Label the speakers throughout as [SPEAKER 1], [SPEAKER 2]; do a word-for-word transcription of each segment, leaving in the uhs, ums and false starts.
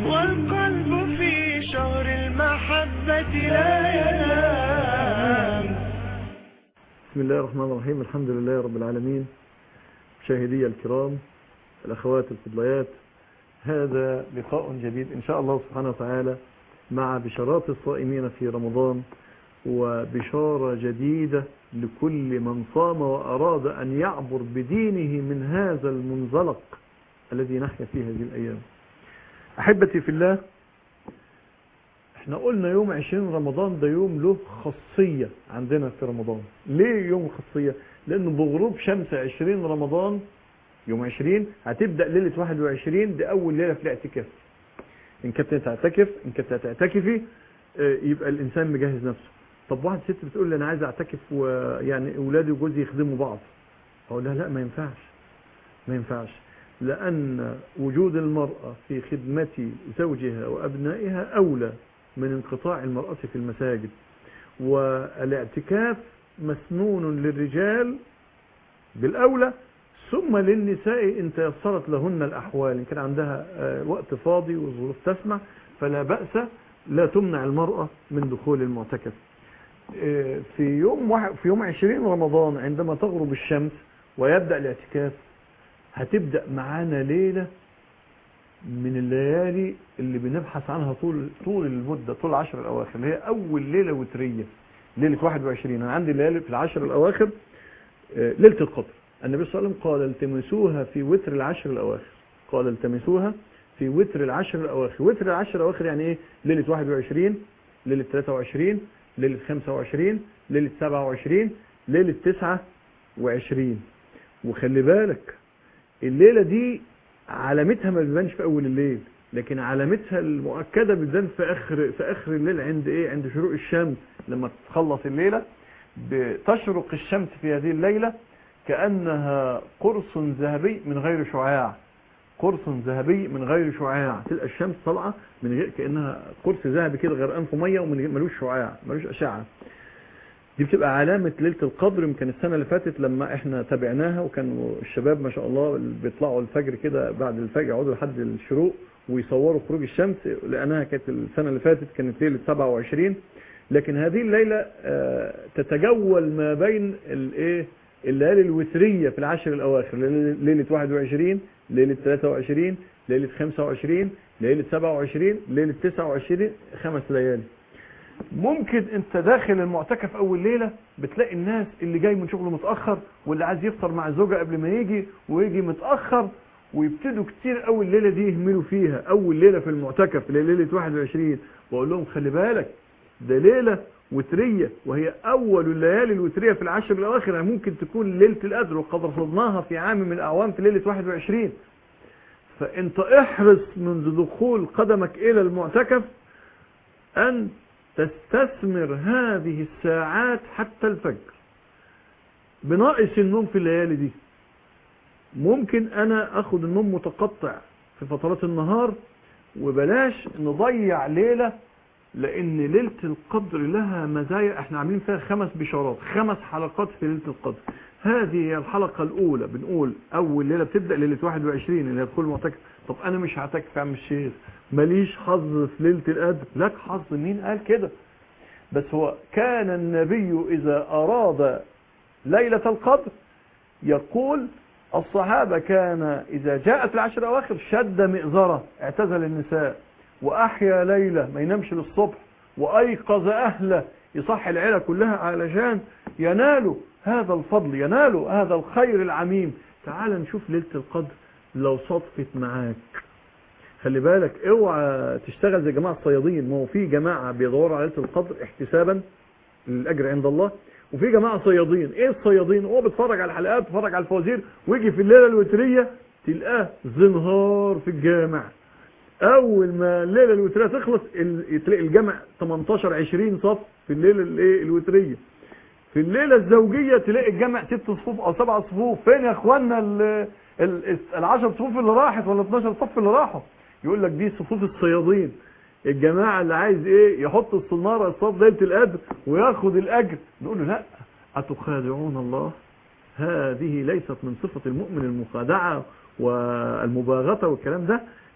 [SPEAKER 1] والقلب في شهر المحبة لا ينام.
[SPEAKER 2] بسم الله الرحمن الرحيم. الحمد لله رب العالمين. مشاهدي الكرام، الأخوات الفضليات، هذا لقاء جديد إن شاء الله سبحانه وتعالى مع بشارات الصائمين في رمضان، وبشارة جديدة لكل من صام وأراد أن يعبر بدينه من هذا المنزلق الذي نحيا فيه هذه الأيام. أحبتي في الله، احنا قلنا يوم عشرين رمضان ده يوم له خاصية عندنا في رمضان. ليه يوم خاصية؟ لأنه بغروب شمس عشرين رمضان يوم عشرين هتبدأ ليلة واحد وعشرين، دي أول ليلة في الاعتكاف. إن كنت هتعتكف إن كنت هتعتكفي يبقى الإنسان مجهز نفسه. طب واحد ست بتقول لي أنا عايز أعتكف ويعني أولادي وجوزي يخدموا بعض، أقول لها لا، ما ينفعش ما ينفعش لأن وجود المرأة في خدمة زوجها وأبنائها أولى من انقطاع المرأة في المساجد، والاعتكاف مسنون للرجال بالأولى، ثم للنساء إن تيسرت لهن الأحوال، إن كان عندها وقت فاضي وظروف تسمح فلا بأس، لا تمنع المرأة من دخول المعتكف. في يوم في يوم عشرين رمضان عندما تغرب الشمس ويبدأ الاعتكاف، هتبدأ معانا ليلة من الليالي اللي بنبحث عنها طول طول المدة، طول العشر الأواخر، اللي هي أول ليلة وترية، ليلة واحد وعشرين. أنا عندي ليالي في العشر الأواخر ليلة القدر. النبي صلى الله عليه وسلم قال التمسوها في وتر العشر الأواخر، قال التمسوها في وتر العشر الأواخر. وتر العشر الأواخر يعني إيه؟ ليلة واحد وعشرين، ليلة ثلاثة وعشرين، ليلة خمسة وعشرين، ليلة سبعة وعشرين، ليلة تسعة وعشرين. وخلي بالك الليلة دي علامتها ما بتبانش في أول الليل، لكن علامتها المؤكدة بتبان في آخر في آخر الليل. عند إيه؟ عند شروق الشمس. لما تخلص الليلة بتشرق الشمس في هذه الليلة كأنها قرص ذهبي من غير شعاع، قرص ذهبي من غير شعاع. تلقى الشمس طالعة من غير، كأنها قرص ذهبي كده غرقان في مية ومن ملوش شعاع، ملوش أشعة. دي بتبقى علامة ليلة القدر. يمكن السنة اللي فاتت لما احنا تابعناها، وكانوا الشباب ما شاء الله بيطلعوا الفجر كده، بعد الفجر يقعدوا لحد الشروق ويصوروا خروج الشمس، لأنها كانت السنة اللي فاتت كانت ليلة سبعة وعشرين. لكن هذه الليلة تتجول ما بين الايه الليالي الوترية في العشر الأواخر، ليلة واحد وعشرين، ليلة ثلاثة وعشرين، ليلة خمسة وعشرين، ليلة سبعة وعشرين، ليلة تسعة وعشرين، خمس ليالي. ممكن انت داخل المعتكف اول ليلة بتلاقي الناس اللي جاي من شغله متأخر، واللي عايز يفطر مع الزوجة قبل ما يجي ويجي متأخر، ويبتدوا كتير اول ليلة دي يهملوا فيها. اول ليلة في المعتكف ليلة واحد وعشرين، واقول لهم خلي بالك ده ليلة وترية، وهي اول الليالي الوترية في العشر الاواخر، يعني ممكن تكون ليلة القدر، وقد رصدناها في عام من الاعوام في ليلة واحد وعشرين. فانت احرص منذ دخول قدمك الى المعتكف ان تستثمر هذه الساعات حتى الفجر. بناقص النوم في الليالي دي. ممكن انا اخد النوم متقطع في فترات النهار، وبلاش نضيع ليلة، لان ليلة القدر لها مزايا. احنا عاملين فيها خمس بشارات، خمس حلقات في ليلة القدر. هذه هي الحلقة الاولى. بنقول اول ليلة بتبدأ ليلة واحد وعشرين اللي هتدخل المعتكف. طب انا مش هعتكف يا عم الشيخ، ماليش حظ في ليلة القدر. لك حظ، مين قال كده؟ بس هو كان النبي إذا أراد ليلة القدر يقول، الصحابة كان إذا جاءت العشر الأواخر شد مئزرة، اعتزل النساء، وأحيا ليلة ما ينامش للصبح، وأيقظ أهله، يصحي العيلة كلها علشان ينالوا هذا الفضل، ينالوا هذا الخير العميم. تعال نشوف ليلة القدر لو صدفت معاك. خلي بالك اوعى تشتغل زي جماعة الصيادين. ما هو في جماعة بيدوروا على ليلة القدر احتسابا للأجر عند الله، وفي جماعة صيادين. ايه الصيادين؟ هو بيتفرج على الحلقات، بيتفرج على الفوازير، ويجي في الليلة الوترية تلقاه زنهار في الجامع. اول ما الليلة الوترية تخلص تلاقي الجامع ثمانية عشر عشرين صف في الليلة الوترية. في الليلة الزوجية تلاقي الجامع ست صفوف او سبع صفوف. فين يا اخوانا العشر صفوف اللي راحت ولا اتناشر صف اللي راحوا؟ يقول لك دي صفوف الصيادين، الجماعة اللي عايز ايه يحط الصنارة الصف ليلة القدر وياخد الاجر. نقول له لا، اتخادعون الله؟ هذه ليست من صفة المؤمن المخادعة والمباغتة والكلام ده.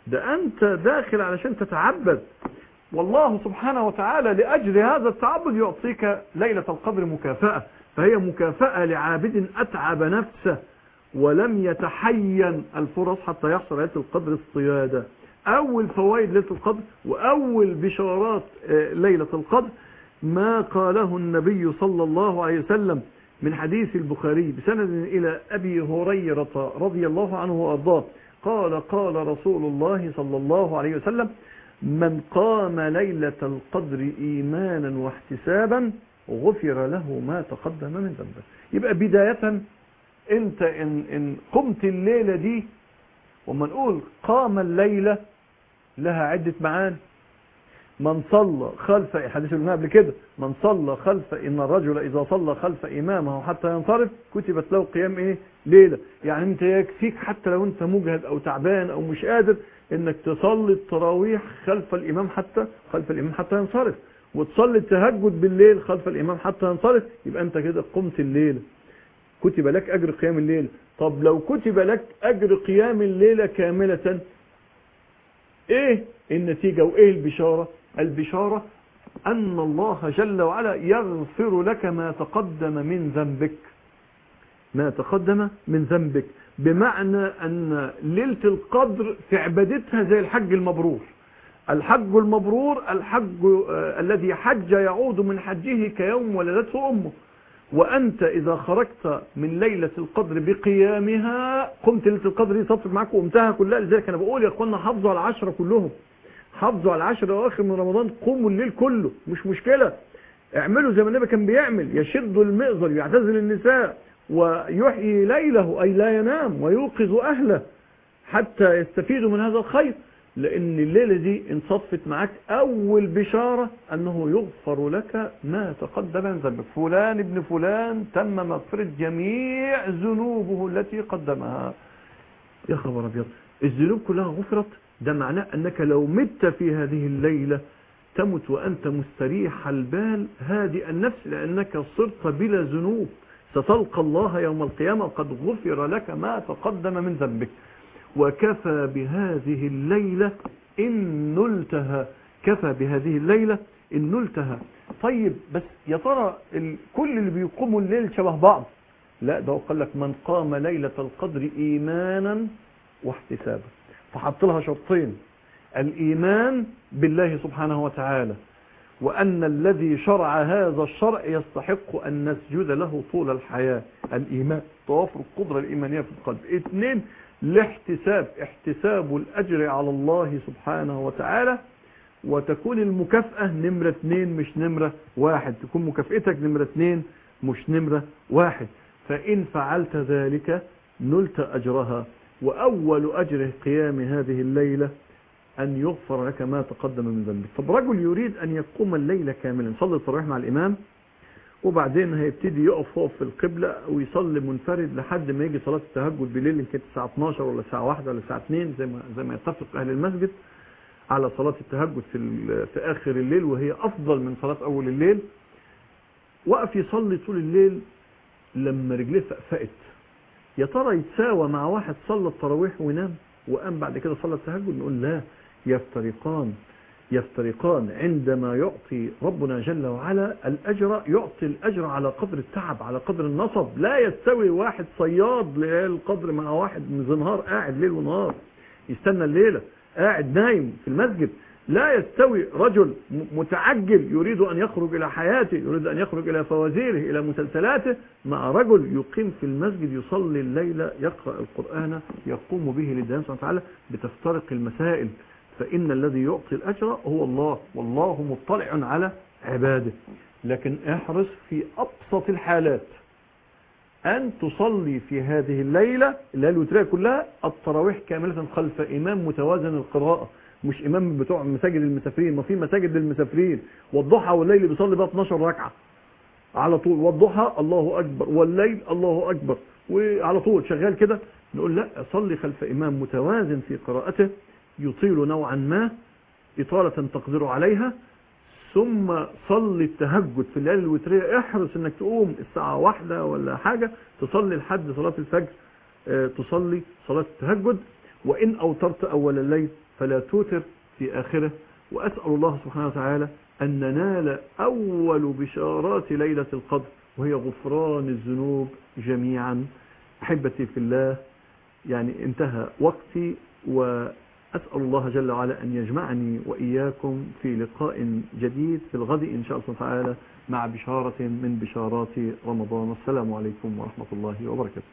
[SPEAKER 2] ده أنت داخل علشان تتعبد، والله سبحانه وتعالى لأجل هذا التعبد يعطيك ليلة القدر مكافأة، فهي مكافأة لعابد أتعب نفسه ولم يتحين الفرص حتى يحصل ليلة القدر الصيادة. أول فوائد ليلة القدر وأول بشارات ليلة القدر ما قاله النبي صلى الله عليه وسلم من حديث البخاري بسند إلى أبي هريرة رضي الله عنه وأرضاه قال قال رسول الله صلى الله عليه وسلم: من قام ليلة القدر إيمانا واحتسابا غفر له ما تقدم من ذنبه. يبقى بداية انت ان, إن قمت الليلة دي، وما نقول قام الليلة لها عدة معاني. من صلى خلف حديث قلنا قبل كده، من صلى خلف ان الرجل اذا صلى خلف امامه حتى ينصرف كتبت له قيام ايه ليله. يعني انت يكفيك حتى لو انت مجهد او تعبان او مش قادر انك تصلي التراويح خلف الامام حتى خلف الامام حتى ينصرف، وتصلي التهجد بالليل خلف الامام حتى ينصرف، يبقى انت كده قمت الليله، كتب لك اجر قيام الليل. طب لو كتب لك اجر قيام الليله كامله، ايه النتيجه وايه البشاره؟ البشارة أن الله جل وعلا يغفر لك ما تقدم من ذنبك، ما تقدم من ذنبك، بمعنى أن ليلة القدر في عبادتها زي الحج المبرور. الحج المبرور الحج آه الذي حج يعود من حجه كيوم ولدته أمه. وأنت إذا خرجت من ليلة القدر بقيامها، قمت ليلة القدر دي صفت معاك وقمتها كلها. لذلك أنا بقول يا أخوانا حافظوا على العشرة كلهم، حافظوا على العشر اواخر من رمضان، قوموا الليل كله مش مشكلة، اعملوا زي ما النبي كان بيعمل، يشد المئزر يعتزل النساء ويحيي ليله اي لا ينام ويوقظ اهله حتى يستفيدوا من هذا الخير. لان الليلة دي ان صدفت معك اول بشارة انه يغفر لك ما تقدم من ذنبك. فلان ابن فلان تم مغفرة جميع ذنوبه التي قدمها. يا خبر ابيض، الذنوب كلها غفرت. ده معناه أنك لو مت في هذه الليلة تمت وأنت مستريح البال هادئ النفس، لأنك صرت بلا ذنوب، ستلقى الله يوم القيامة قد غفر لك ما تقدم من ذنبك. وكفى بهذه الليلة إن نلتها، كفى بهذه الليلة إن نلتها. طيب بس يا ترى كل اللي بيقوموا الليل شبه بعض؟ لا، ده قال لك من قام ليلة القدر إيمانا واحتسابا، فحط لها شرطين: الإيمان بالله سبحانه وتعالى، وأن الذي شرع هذا الشرع يستحق أن نسجد له طول الحياة. الإيمان توافر القدرة الإيمانية في القلب. اثنين، الاحتساب، احتساب الأجر على الله سبحانه وتعالى، وتكون المكافأة نمرة اثنين مش نمرة واحد، تكون مكافئتك نمرة اثنين مش نمرة واحد. فإن فعلت ذلك نلت أجرها. وأول أجر قيام هذه الليلة أن يغفر لك ما تقدم من ذنبك. طب رجل يريد أن يقوم الليلة كاملا، يصلي التراويح مع الإمام وبعدين هيبتدي يقف هو في القبلة ويصلي منفرد لحد ما يجي صلاة التهجد بالليل، يمكن الساعة اتناشر ولا الساعة واحدة ولا الساعة اتنين زي ما زي ما يتفق أهل المسجد على صلاة التهجد في في آخر الليل، وهي أفضل من صلاة أول الليل. وقف يصلي طول الليل لما رجليه فقفقت، يا ترى يتساوى مع واحد صلى التراويح ونام وقام بعد كده صلى التهجد؟ نقول لا، يفترقان يفترقان. عندما يعطي ربنا جل وعلا الأجر، يعطي الأجر على قدر التعب، على قدر النصب. لا يستوي واحد صياد ليل القدر مع واحد من زنهار قاعد ليل ونهار يستنى الليلة قاعد نايم في المسجد. لا يستوي رجل متعجل يريد أن يخرج إلى حياته، يريد أن يخرج إلى فوازيره إلى مسلسلاته، مع رجل يقيم في المسجد يصلي الليلة يقرأ القرآن يقوم به لله سبحانه وتعالى. بتفترق المسائل، فإن الذي يعطي الأجر هو الله، والله مطلع على عباده. لكن احرص في أبسط الحالات أن تصلي في هذه الليلة الليلة الوترية كلها التراويح كاملة خلف إمام متوازن القراءة، مش إمام بتوع مساجد المسافرين. ما في مساجد للمسافرين، والضحى والليل بيصلي بقى اتناشر ركعة على طول، والضحى الله أكبر والليل الله أكبر وعلى طول شغال كده. نقول لا، صلي خلف إمام متوازن في قراءته يطيل نوعا ما إطالة تقدر عليها، ثم صلي التهجد في الليالي الوترية. احرص انك تقوم الساعة واحدة ولا حاجة تصلي لحد صلاة الفجر، اه تصلي صلاة التهجد. وإن أوترت أول الليل فلا توتر في آخره. وأسأل الله سبحانه وتعالى أن ننال أول بشارات ليلة القدر وهي غفران الذنوب جميعا. أحبتي في الله، يعني انتهى وقتي، وأسأل الله جل وعلا أن يجمعني وإياكم في لقاء جديد في الغد إن شاء الله تعالى مع بشارة من بشارات رمضان. والسلام عليكم ورحمة الله وبركاته.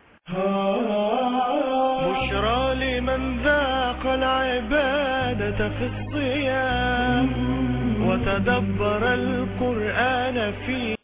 [SPEAKER 1] بشرى لمن ذاق العبادة في الصيام وتدبر القرآن فيه.